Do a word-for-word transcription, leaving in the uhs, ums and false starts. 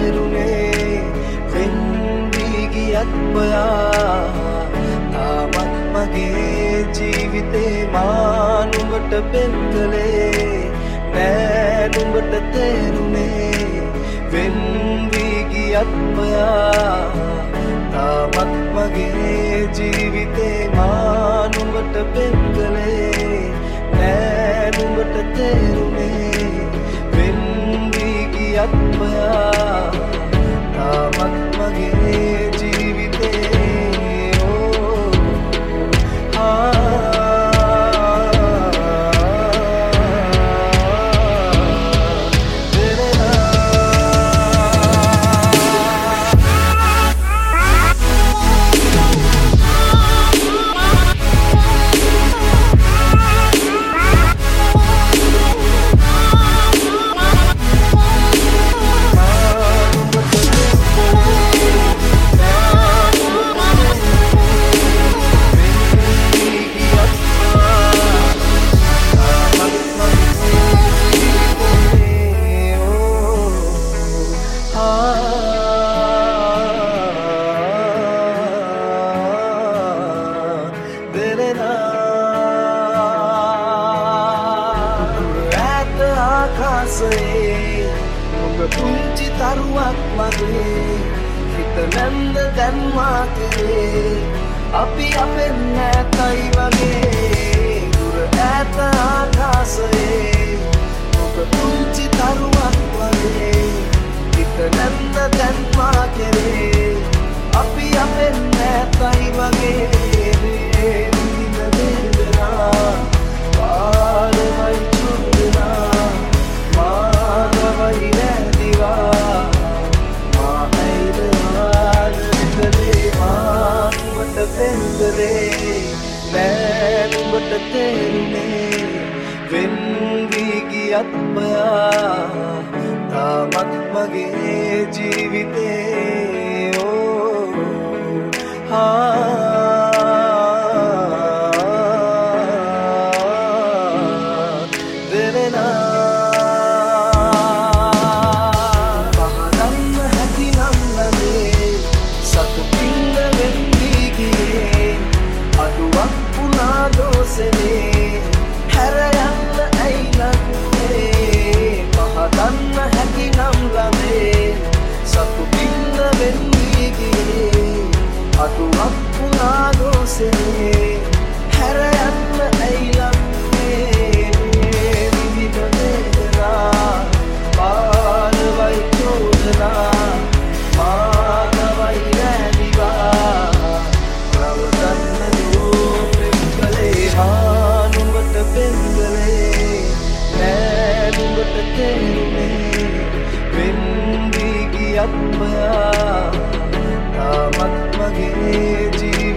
තේරුනේ වෙන් වී ගියත් ඔයා තාමත් මගේ ජීවිතේ මා නුඹට පෙන් කළේ නෑ නුඹට තේරුනේ වෙන් වී ගියත් ඔයා තාමත් මගේ ජීවිතේ මා නුඹට පෙන් කළේ නෑ නුඹට තේරුනේ වෙන් වී ගියත් ඔයා තාමත් මගේ ජීවිතේ ඕ ආ පුංචි තරුවක් මගේ හිත නැන්ද දැන්වා කෙරේ අපි අපෙන් නැතයි වගේ දුර ඈත ආකාශයේ ඔබ පුංචි තරුවක් මගේ හිත නැන්ද දැන්වා කෙරේ අපි අපෙන් නැතයි වගේ විඳ වේදනා පාරවයි චුන්දනා මානවයි නැතිවා මා ඇයිද ආදරේ මා නුඹට පෙන් කළේ නෑ නුඹට තේරුනේ වෙන් වී ගියත් ඔයා තාමත් මගේ ජීවිතේ ඕ ආ හැර යන්න ඇයි නන්නේ පහදන්න හැකි නම් ළමේ සතු පින්න වෙන්නේ ගියේ අතුවක් පුනා දෝසේ හැර යන්න ඇයි ළමේ විවිධ වේදනා පාරවයි චෝදනා මානවයි නැදිවා ප්‍රවදන්න නුඹට පෙන් කළේ නෑ නුඹට තේරුනේ වෙන් වී ගියත් ඔයා තාමත් මගේ ජීවිතේ